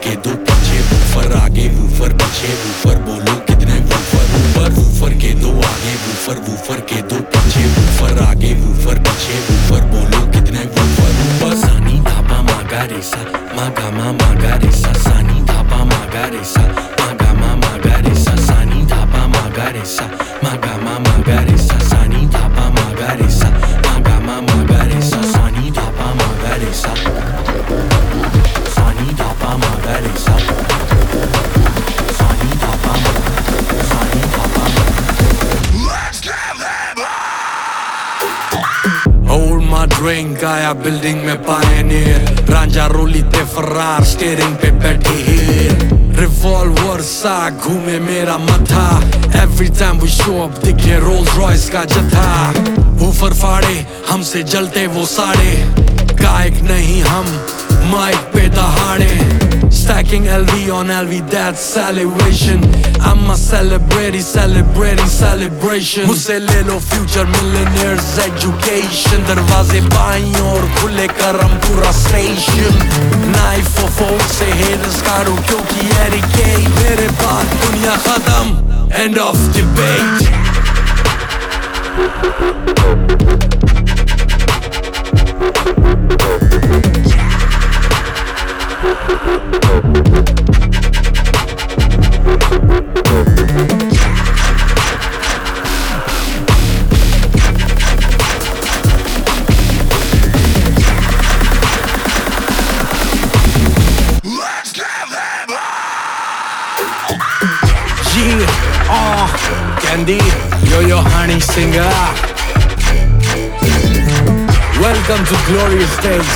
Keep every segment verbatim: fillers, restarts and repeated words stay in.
के दो पीछे, वूफर आगे वूफर पीछे, वूफर बोलो कितने वूफर, ऊपर वूफर के दो आगे वूफर, वूफर के दो पीछे, वूफर आगे वूफर पीछे, वूफर बोलो कितने वूफर ऊपर। सानी धापा मागा रेसा मागा मा मागा रेसा, सानी धापा मागा रेसा मागा मा मागा रेसा, सानी धापा मागा रेसा मागा मा मागा रेसा, सानी धापा मागा रेसा मागा मा मागा रेसा, सानी धापा मागा रेसा, सानी धापा मागा रेसा, सानी धापा सानी धापा। Hold my drink, आया बिल्डिंग में pioneer, रांझा रोली ते फरार स्टीयरिंग पे बैठी हीर, रिवॉल्वर सा घूमे मेरा मथा, every time we show up दिखे रोल्स रॉयस का जथा, वूफर फाड़े हमसे जलते वो साड़े, गायक नहीं हम माइक पे दहाड़े, stacking L V on L V that's celebration, I'm a celebrity celebrating celebration, मुझसे ले लो future millionaires education, दरवाजे बाईं और खुले करम पूरा station, knife for folk से haters कारो क्योंकि एरिके मेरे बाद दुनिया खत्म end of debate। Yeah, oh, Candy, yo-yo honey singer, welcome to glorious days।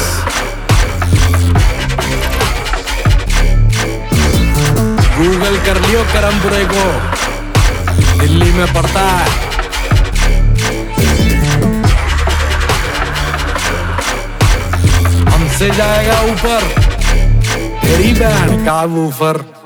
Google कर लियो करमपुरे को, दिल्ली में पड़ता है। हमसे जाएगा ऊपर तेरी बहन का वूफर।